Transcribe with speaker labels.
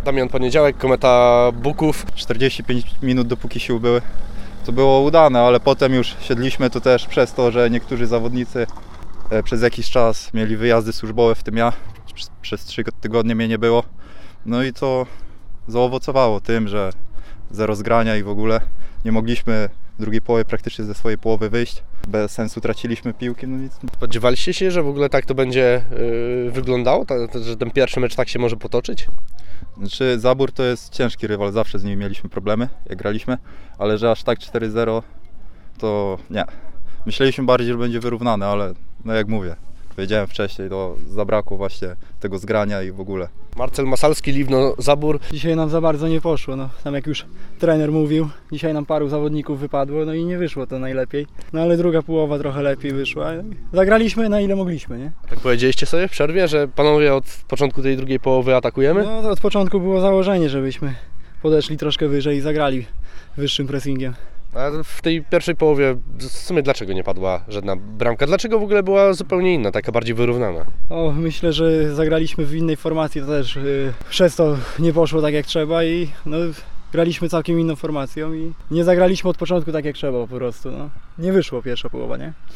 Speaker 1: Damian Poniedziałek, Kometa Buków.
Speaker 2: 45 minut dopóki sił były. To było udane, ale potem już siedliśmy to też przez to, że niektórzy zawodnicy przez jakiś czas mieli wyjazdy służbowe, w tym ja. Przez 3 tygodnie mnie nie było. No i to zaowocowało tym, że zero zgrania i w ogóle nie mogliśmy w drugiej połowie praktycznie ze swojej połowy wyjść. Bez sensu traciliśmy piłki. No nic.
Speaker 1: Spodziewaliście się, że w ogóle tak to będzie wyglądało? Że ten pierwszy mecz tak się może potoczyć?
Speaker 2: Znaczy, Zabór to jest ciężki rywal, zawsze z nim mieliśmy problemy, jak graliśmy, ale że aż tak 4-0 to nie. Myśleliśmy bardziej, że będzie wyrównane, ale no jak mówię, powiedziałem wcześniej, to zabrakło właśnie tego zgrania i w ogóle.
Speaker 1: Marcel Masalski, Liwno Zabór.
Speaker 3: Dzisiaj nam za bardzo nie poszło, no tam jak już trener mówił, dzisiaj nam paru zawodników wypadło, no i nie wyszło to najlepiej. No ale druga połowa trochę lepiej wyszła. Zagraliśmy na ile mogliśmy, nie?
Speaker 1: Tak powiedzieliście sobie w przerwie, że panowie od początku tej drugiej połowy atakujemy?
Speaker 3: No to od początku było założenie, żebyśmy podeszli troszkę wyżej i zagrali wyższym pressingiem.
Speaker 1: A w tej pierwszej połowie w sumie dlaczego nie padła żadna bramka? Dlaczego w ogóle była zupełnie inna, taka bardziej wyrównana?
Speaker 3: Myślę, że zagraliśmy w innej formacji, to też przez to nie poszło tak jak trzeba i no, graliśmy całkiem inną formacją i nie zagraliśmy od początku tak jak trzeba po prostu. No. Nie wyszło pierwsza połowa, nie?